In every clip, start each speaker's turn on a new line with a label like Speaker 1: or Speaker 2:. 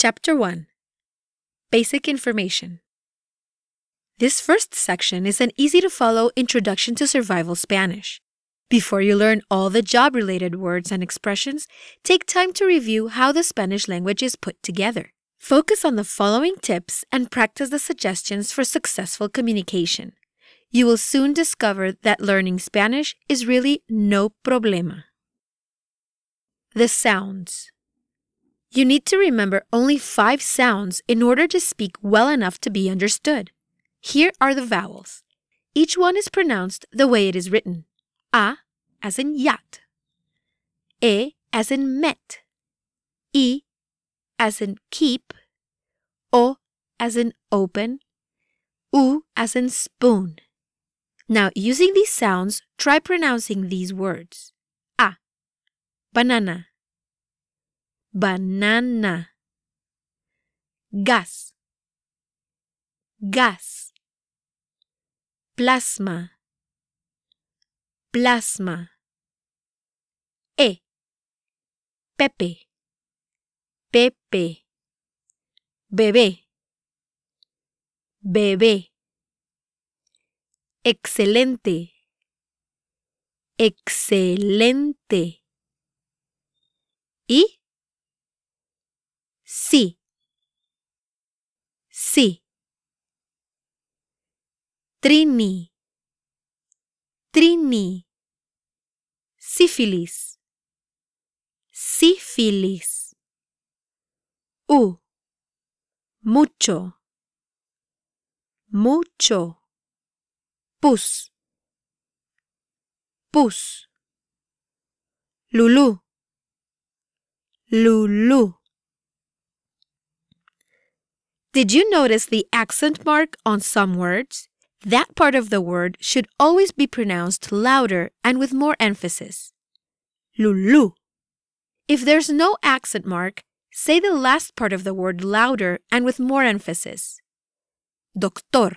Speaker 1: Chapter 1. Basic Information. This first section is an easy-to-follow introduction to survival Spanish. Before you learn all the job-related words and expressions, take time to review how the Spanish language is put together. Focus on the following tips and practice the suggestions for successful communication. You will soon discover that learning Spanish is really no problema. The sounds. You need to remember only 5 sounds in order to speak well enough to be understood. Here are the vowels. Each one is pronounced the way it is written. A as in yacht. E as in met. I as in keep. O as in open. U as in spoon. Now, using these sounds, try pronouncing these words. A. Banana. Banana. Gas. Gas. Plasma. Plasma. E. Pepe. Pepe. Bebé. Bebé. Excelente. Excelente. Y sí. Sí. Trini. Trini. Sífilis. Sífilis. Mucho. Mucho. Pus. Pus. Lulú. Lulú. Did you notice the accent mark on some words? That part of the word should always be pronounced louder and with more emphasis. Lulú. If there's no accent mark, say the last part of the word louder and with more emphasis. Doctor.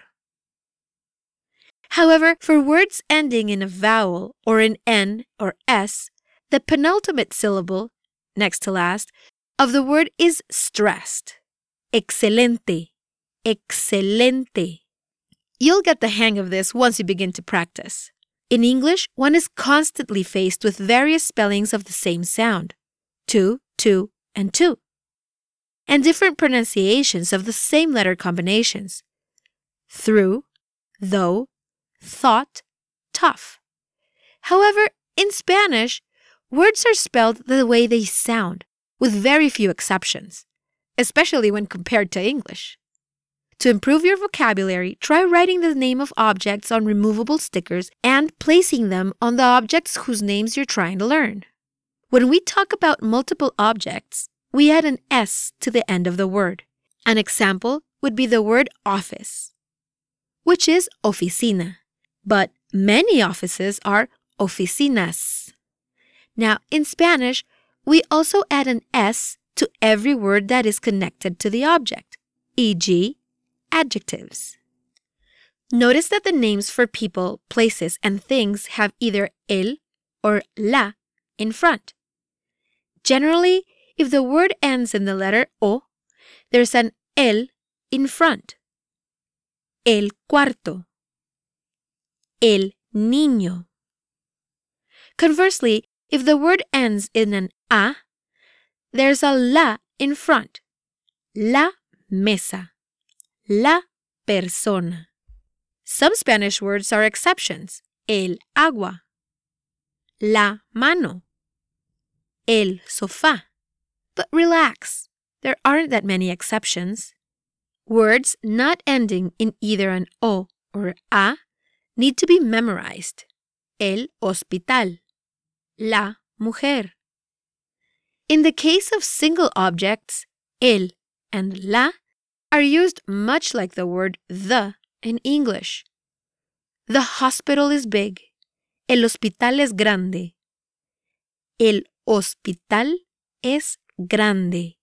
Speaker 1: However, for words ending in a vowel or in N or S, the penultimate syllable, next to last, of the word is stressed. Excelente. Excelente. You'll get the hang of this once you begin to practice. In English, one is constantly faced with various spellings of the same sound. Two, and two. And different pronunciations of the same letter combinations. Through, though, thought, tough. However, in Spanish, words are spelled the way they sound, with very few exceptions, especially when compared to English. To improve your vocabulary, try writing the name of objects on removable stickers and placing them on the objects whose names you're trying to learn. When we talk about multiple objects, we add an S to the end of the word. An example would be the word office, which is oficina, but many offices are oficinas. Now, in Spanish, we also add an S to every word that is connected to the object, e.g., adjectives. Notice that the names for people, places, and things have either el or la in front. Generally, if the word ends in the letter O, there's an el in front. El cuarto. El niño. Conversely, if the word ends in an A, there's a la in front. La mesa. La persona. Some Spanish words are exceptions. El agua. La mano. El sofá. But relax, there aren't that many exceptions. Words not ending in either an O or A need to be memorized. El hospital. La mujer. In the case of single objects, el and la are used much like the word the in English. The hospital is big. El hospital es grande. El hospital es grande.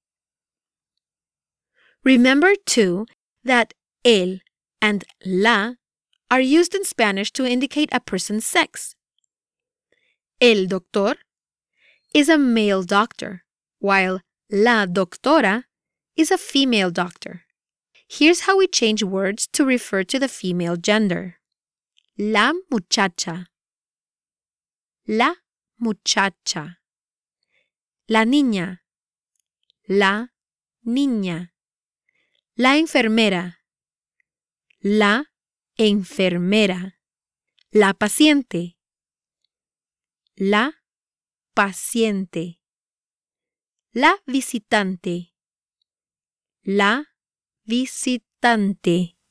Speaker 1: Remember, too, that el and la are used in Spanish to indicate a person's sex. El doctor is a male doctor, while la doctora is a female doctor. Here's how we change words to refer to the female gender. La muchacha. La muchacha. La niña. La niña. La enfermera. La enfermera. La paciente. La paciente. La visitante. La visitante.